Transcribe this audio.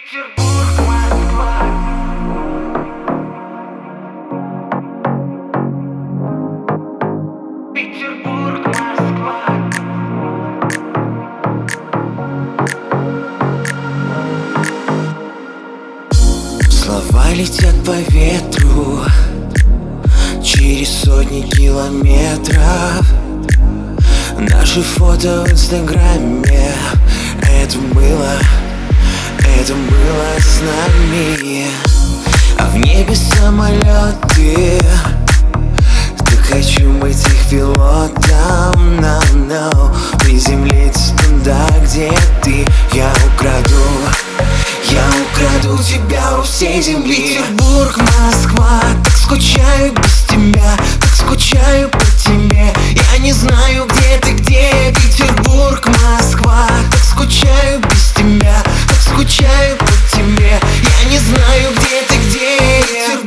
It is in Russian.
Петербург, Москва. Петербург, Москва. Слова летят по ветру через сотни километров. Наши фото в инстаграме. Это было с нами. А в небе самолеты. Так хочу быть их пилотом. No. Приземлиться туда, где ты. Я украду тебя у всей земли. Петербург, Москва. Так скучаю без тебя, так скучаю по тебе. Я не знаю, где ты, где. Петербург, Москва. Так скучаю без тебя, так скучаю по тебе. Я не знаю, где ты, где.